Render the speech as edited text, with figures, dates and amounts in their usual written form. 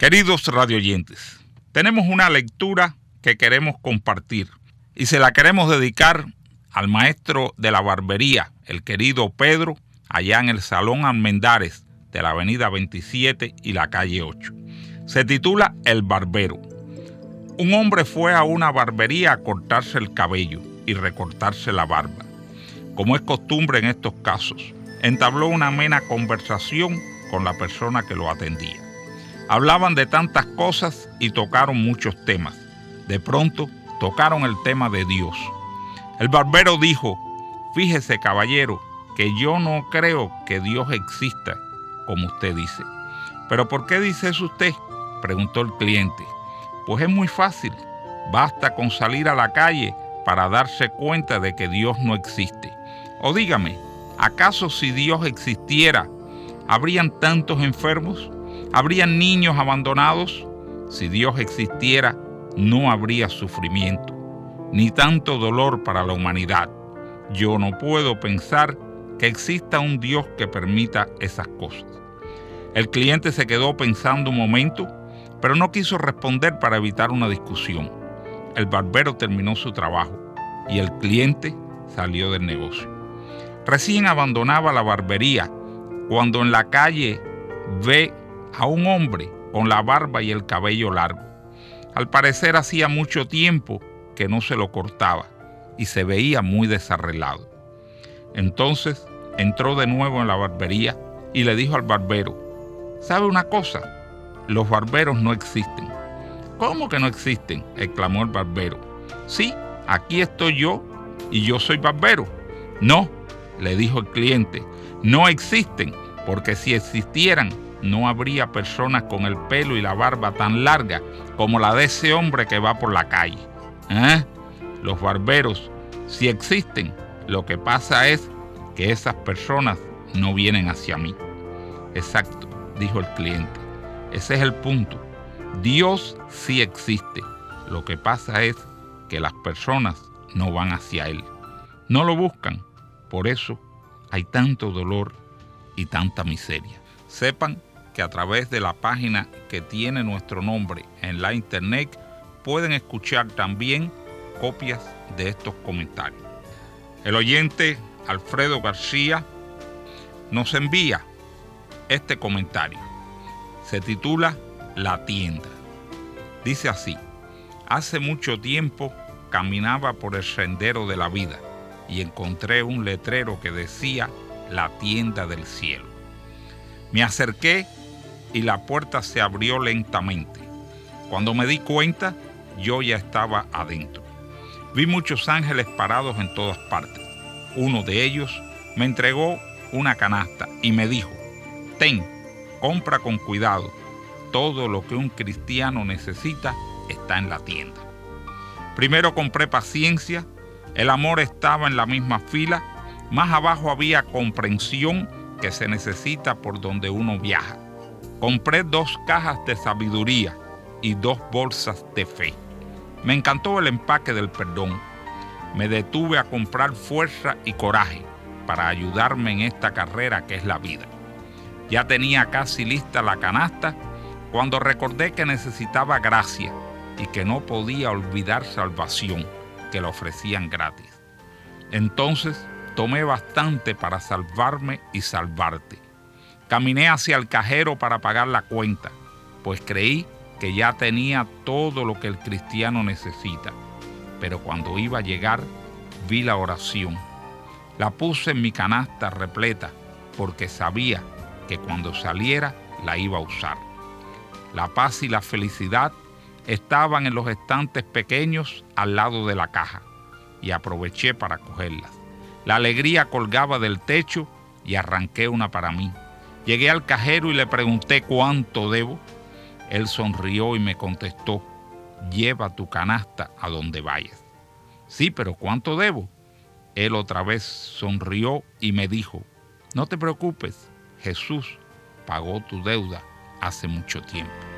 Queridos radioyentes, tenemos una lectura que queremos compartir y se la queremos dedicar al maestro de la barbería, el querido Pedro, allá en el Salón Almendares de la avenida 27 y la calle 8. Se titula El Barbero. Un hombre fue a una barbería a cortarse el cabello y recortarse la barba. Como es costumbre en estos casos, entabló una amena conversación con la persona que lo atendía. Hablaban de tantas cosas y tocaron muchos temas. De pronto, tocaron el tema de Dios. El barbero dijo: fíjese, caballero, que yo no creo que Dios exista, como usted dice. ¿Pero por qué dice eso usted?, preguntó el cliente. Pues es muy fácil. Basta con salir a la calle para darse cuenta de que Dios no existe. O dígame, ¿acaso si Dios existiera, habrían tantos enfermos? ¿Habrían niños abandonados? Si Dios existiera, no habría sufrimiento, ni tanto dolor para la humanidad. Yo no puedo pensar que exista un Dios que permita esas cosas. El cliente se quedó pensando un momento, pero no quiso responder para evitar una discusión. El barbero terminó su trabajo y el cliente salió del negocio. Recién abandonaba la barbería cuando en la calle ve a un hombre con la barba y el cabello largo. Al parecer hacía mucho tiempo que no se lo cortaba y se veía muy desarreglado. Entonces entró de nuevo en la barbería y le dijo al barbero: ¿sabe una cosa? Los barberos no existen. ¿Cómo que no existen?, exclamó el barbero. Sí, aquí estoy yo y yo soy barbero. No, le dijo el cliente, no existen, porque si existieran, no habría personas con el pelo y la barba tan larga como la de ese hombre que va por la calle. Los barberos, si existen, lo que pasa es que esas personas no vienen hacia mí. Exacto, dijo el cliente. Ese es el punto. Dios sí existe. Lo que pasa es que las personas no van hacia Él. No lo buscan. Por eso hay tanto dolor y tanta miseria. Sepan que a través de la página que tiene nuestro nombre en la internet pueden escuchar también copias de estos comentarios. El oyente Alfredo García nos envía este comentario. Se titula La tienda. Dice así: hace mucho tiempo caminaba por el sendero de la vida y encontré un letrero que decía La tienda del cielo. Me acerqué y la puerta se abrió lentamente. Cuando me di cuenta, yo ya estaba adentro. Vi muchos ángeles parados en todas partes. Uno de ellos me entregó una canasta y me dijo: ten, compra con cuidado. Todo lo que un cristiano necesita está en la tienda. Primero compré paciencia. El amor estaba en la misma fila. Más abajo había comprensión, que se necesita por donde uno viaja. Compré 2 cajas de sabiduría y 2 bolsas de fe. Me encantó el empaque del perdón. Me detuve a comprar fuerza y coraje para ayudarme en esta carrera que es la vida. Ya tenía casi lista la canasta cuando recordé que necesitaba gracia y que no podía olvidar salvación, que la ofrecían gratis. Entonces tomé bastante para salvarme y salvarte. Caminé hacia el cajero para pagar la cuenta, pues creí que ya tenía todo lo que el cristiano necesita. Pero cuando iba a llegar, vi la oración. La puse en mi canasta repleta, porque sabía que cuando saliera la iba a usar. La paz y la felicidad estaban en los estantes pequeños al lado de la caja, y aproveché para cogerlas. La alegría colgaba del techo y arranqué una para mí. Llegué al cajero y le pregunté cuánto debo. Él sonrió y me contestó: lleva tu canasta a donde vayas. Sí, pero ¿cuánto debo? Él otra vez sonrió y me dijo: no te preocupes, Jesús pagó tu deuda hace mucho tiempo.